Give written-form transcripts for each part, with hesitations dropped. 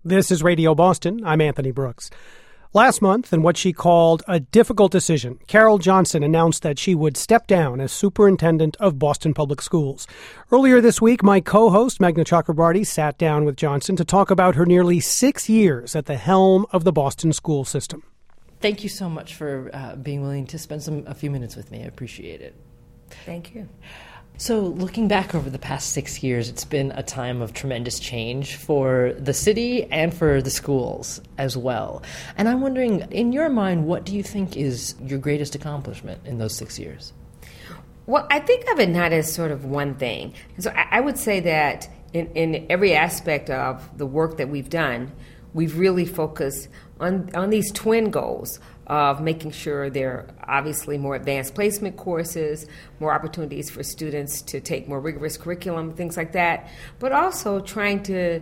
This is Radio Boston. I'm Anthony Brooks. Last month, in what she called a difficult decision, Carol Johnson announced that she would step down as superintendent of Boston Public Schools. Earlier this week, my co-host, Meghna Chakrabarty, sat down with Johnson to talk about her nearly 6 years at the helm of the Boston school system. Thank you so much for being willing to spend a few minutes with me. I appreciate it. Thank you. So looking back over the past 6 years, it's been a time of tremendous change for the city and for the schools as well. And I'm wondering, in your mind, what do you think is your greatest accomplishment in those 6 years? Well, I think of it not as sort of one thing. So I would say that in every aspect of the work that we've done, we've really focused on these twin goals of making sure there are obviously more advanced placement courses, more opportunities for students to take more rigorous curriculum, things like that, but also trying to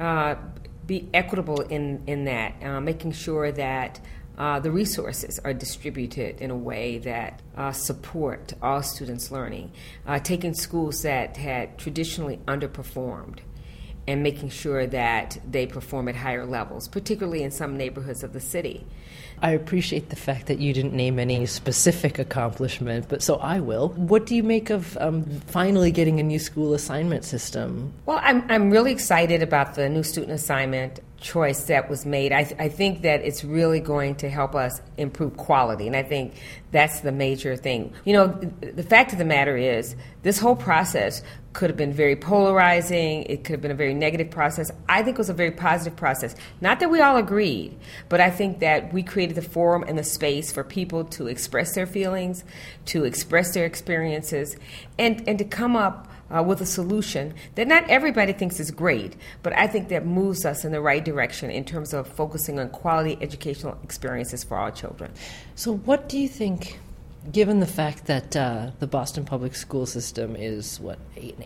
be equitable in that, making sure that the resources are distributed in a way that support all students' learning, taking schools that had traditionally underperformed and making sure that they perform at higher levels, particularly in some neighborhoods of the city. I appreciate the fact that you didn't name any specific accomplishment, but so I will. What do you make of finally getting a new school assignment system? Well, I'm really excited about the new student assignment choice that was made. I think that it's really going to help us improve quality, and I think that's the major thing. You know, the fact of the matter is, this whole process could have been very polarizing. It could have been a very negative process. I think it was a very positive process. Not that we all agreed, but I think that we created the forum and the space for people to express their feelings, to express their experiences, and to come up with a solution that not everybody thinks is great, but I think that moves us in the right direction in terms of focusing on quality educational experiences for all children. So what do you think, given the fact that the Boston public school system is, an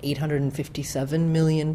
$857 million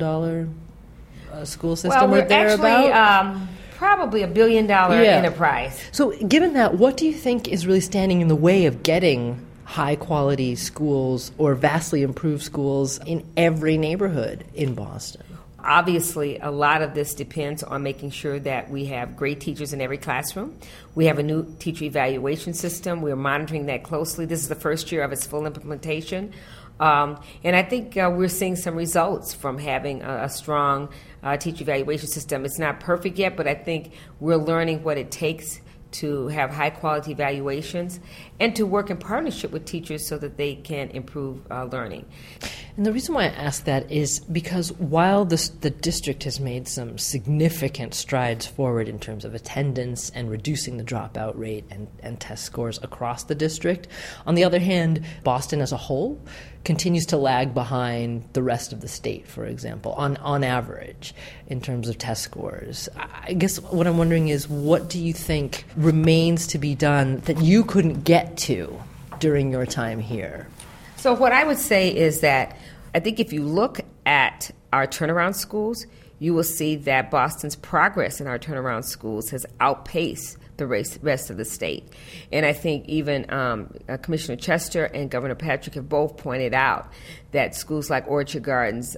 school system? Well, we're or thereabout? actually probably $1 billion enterprise. So given that, what do you think is really standing in the way of getting high-quality schools or vastly improved schools in every neighborhood in Boston? Obviously, a lot of this depends on making sure that we have great teachers in every classroom. We have a new teacher evaluation system. We're monitoring that closely. This is the first year of its full implementation. And I think we're seeing some results from having a strong teacher evaluation system. It's not perfect yet, but I think we're learning what it takes to have high-quality evaluations and to work in partnership with teachers so that they can improve learning. And the reason why I ask that is because while the district has made some significant strides forward in terms of attendance and reducing the dropout rate and test scores across the district, on the other hand, Boston as a whole continues to lag behind the rest of the state, for example, on average, in terms of test scores. I guess what I'm wondering is, what do you think remains to be done that you couldn't get to during your time here? So what I would say is that I think if you look at our turnaround schools, you will see that Boston's progress in our turnaround schools has outpaced the rest of the state. And I think even Commissioner Chester and Governor Patrick have both pointed out that schools like Orchard Gardens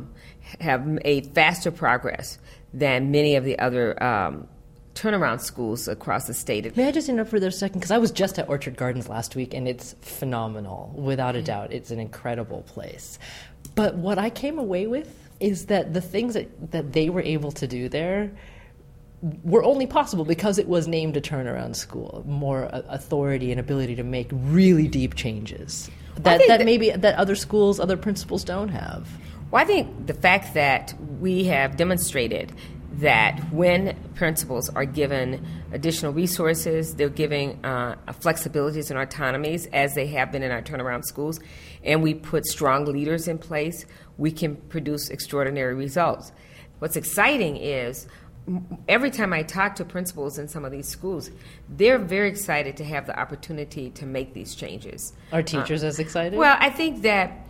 have made faster progress than many of the other turnaround schools across the state. May I just interrupt for a second? Because I was just at Orchard Gardens last week, and it's phenomenal, without a doubt. It's an incredible place. But what I came away with is that the things that they were able to do there were only possible because it was named a turnaround school, more authority and ability to make really deep changes that maybe other schools, other principals don't have. Well, I think the fact that we have demonstrated that when principals are given additional resources, they're giving flexibilities and autonomies as they have been in our turnaround schools, and we put strong leaders in place, we can produce extraordinary results. What's exciting is every time I talk to principals in some of these schools, they're very excited to have the opportunity to make these changes. Are teachers as excited? Well, I think that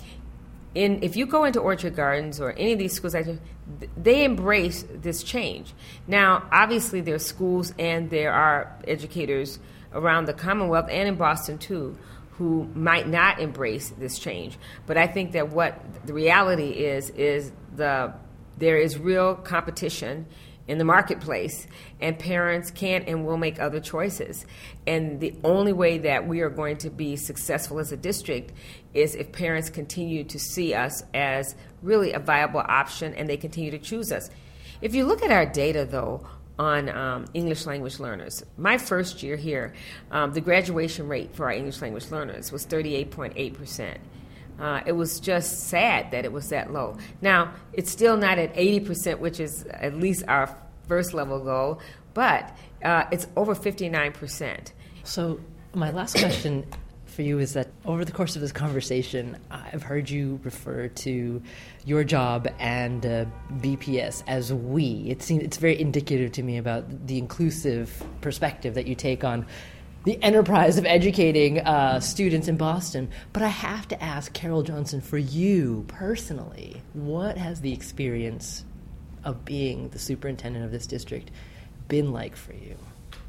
if you go into Orchard Gardens or any of these schools, they embrace this change. Now, obviously, there are schools and there are educators around the Commonwealth and in Boston, too, who might not embrace this change. But I think that what the reality is there is real competition in the marketplace, and parents can and will make other choices. And the only way that we are going to be successful as a district is if parents continue to see us as really a viable option and they continue to choose us. If you look at our data, though, on English language learners, my first year here, the graduation rate for our English language learners was 38.8%. It was just sad that it was that low. Now, it's still not at 80%, which is at least our first level goal, but it's over 59%. So my last question for you is that over the course of this conversation, I've heard you refer to your job and BPS as we. It's very indicative to me about the inclusive perspective that you take on the enterprise of educating students in Boston. But I have to ask, Carol Johnson, for you personally, what has the experience of being the superintendent of this district been like for you?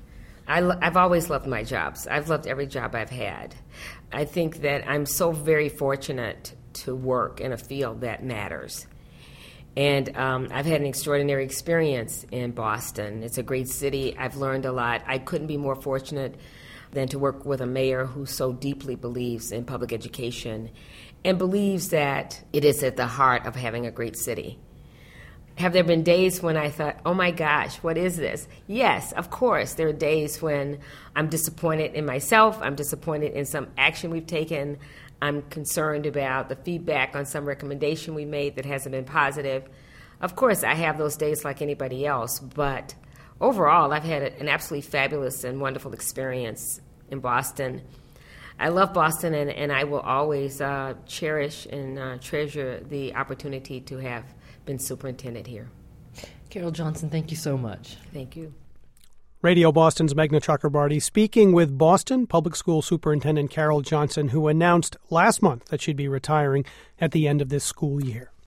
I've always loved my jobs. I've loved every job I've had. I think that I'm so very fortunate to work in a field that matters. And I've had an extraordinary experience in Boston. It's a great city. I've learned a lot. I couldn't be more fortunate than to work with a mayor who so deeply believes in public education and believes that it is at the heart of having a great city. Have there been days when I thought, oh my gosh, what is this? Yes, of course. There are days when I'm disappointed in myself. I'm disappointed in some action we've taken. I'm concerned about the feedback on some recommendation we made that hasn't been positive. Of course, I have those days like anybody else, but overall, I've had an absolutely fabulous and wonderful experience in Boston. I love Boston, and I will always cherish and treasure the opportunity to have been superintendent here. Carol Johnson, thank you so much. Thank you. Radio Boston's Meghna Chakrabarty speaking with Boston Public School Superintendent Carol Johnson, who announced last month that she'd be retiring at the end of this school year.